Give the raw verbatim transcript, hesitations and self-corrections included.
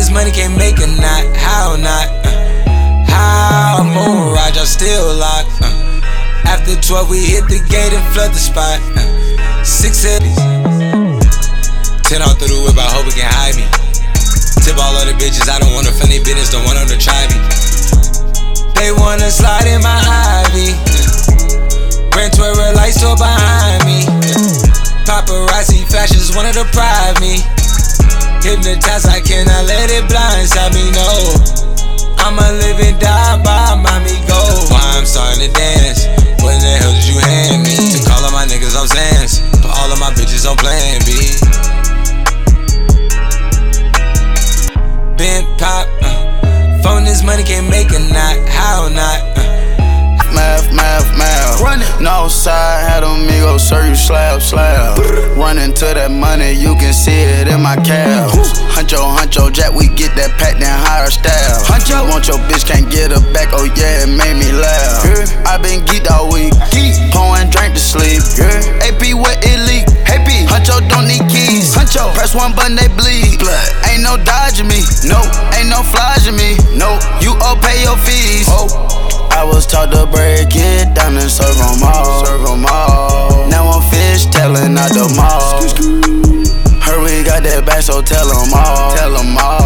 this money can't make a knot, how not? Uh, how moon ride, y'all still locked. Uh, after twelve, we hit the gate and flood the spot. Uh, six cities, ten all through the whip, I hope it can hide me. Tip all of the bitches, I don't want to funny business, don't want them to try me. They wanna slide in my Ivy. Ran to a red light store behind me. Paparazzi fashions wanna deprive me. Hypnotized, I cannot let it blindside me, no. I'ma live and die by mommy go. Why I'm starting to dance? What in the hell did you hand me? To call all my niggas on Zans, put all of my bitches on plan B. Bent pop, uh, phone this money can't make a knot, how not? Uh, Math, math, math. Run it. No side, had them go serve you slab, slab. Running to that money, you can see it in my calves. Huncho, huncho, jack, we get that pack, then hire staff. Huncho. Want your bitch, can't get her back, oh yeah, it made me laugh. Yeah. I been geeked all week, Geek. pouring drink to sleep. Yeah. A P wet it leak, Hey P. Huncho don't need keys. Huncho. Press one button, they bleed. Blood. Ain't no dodging me, No. ain't no flogging me. No. You all pay your fees. Oh. I was taught to break it down and serve them all. Serve them all. Now I'm fish telling out the mall. Heard we got that back, so tell them all. Tell them all.